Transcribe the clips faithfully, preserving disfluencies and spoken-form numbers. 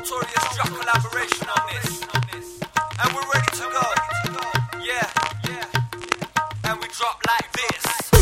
Notorious drop collaboration on this. And we're ready to go. Yeah, yeah. And we drop like this.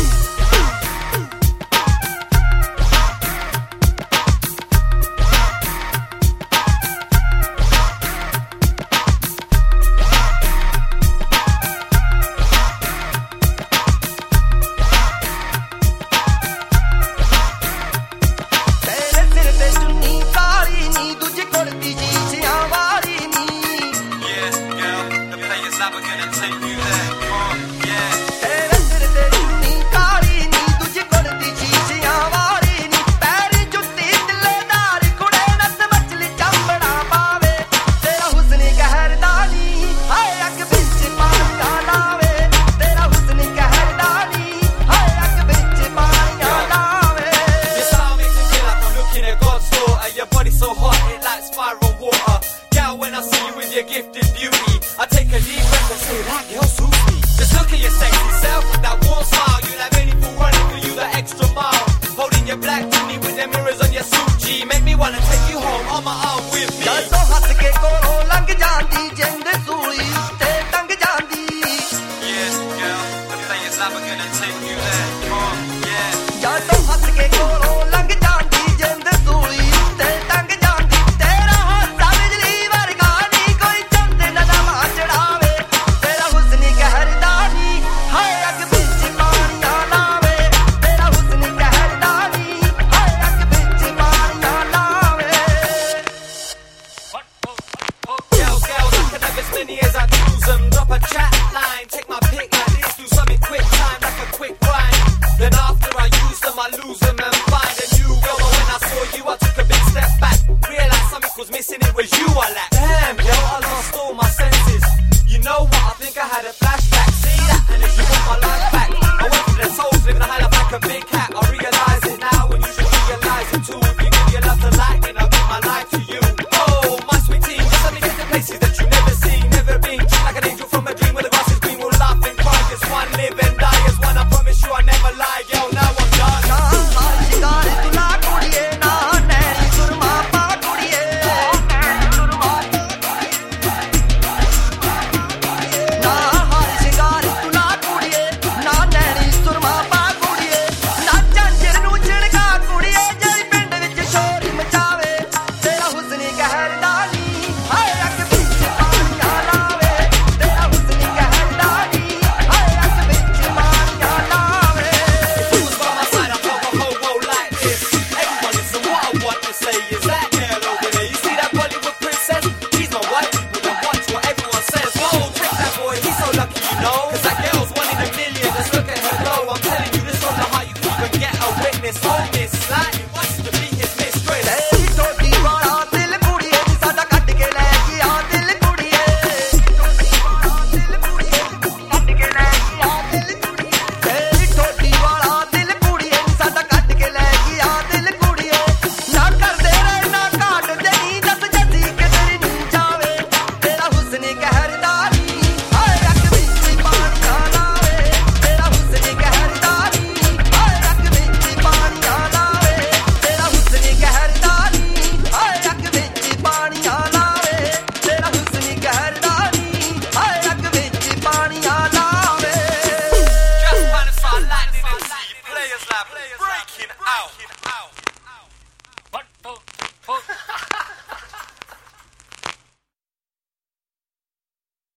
We're gonna take you there, come on, yeah. तेरे सिर ते चुन्नी काली नी तुझे कोल दी शीशियां वाली नी पैरी जुत्ती दिलेदारी कुड़े नस मछली चंबड़ा पावे तेरा हुस्न कहरदानी हाय अग बिच पानियां लावे तेरा हुस्न कहरदानी हाय अग बिच पानियां लावे. You sound makes me feel like I'm looking at God's daughter. Your body so hot it like spiral water. Girl, when I see you with your gifted beauty, I take a deep breath and say that girl suits me. Just look at your sexy self with that warm smile. You'd have anything running for you the extra mile. Holding your black chimney with the mirrors on your suit G. Make me wanna take you home on my arm with me. Jal to hath ke kolo lang jandi jind suli utte tang jandi. Yeah, girl, the play is like we're gonna take you there. Come on, yeah. Jal to hath ke kolo lang jandi jind suli utte tang jandi. Tera hassa bijli varga ni koi chand na na chadave. Tera husn कहरदानी हाय अग बिच पानियां लावे तेरा हुस्न कहरदानी हाय अग बिच पानियां लावे. Girls, girls, I can have as many as I choose them. Drop a chat line, take my pick like this. Do something quick time like a quick rhyme. Then after I use them, I lose them and find a new girl. But when I saw you, I took a big step back. Realized something was missing, it was you I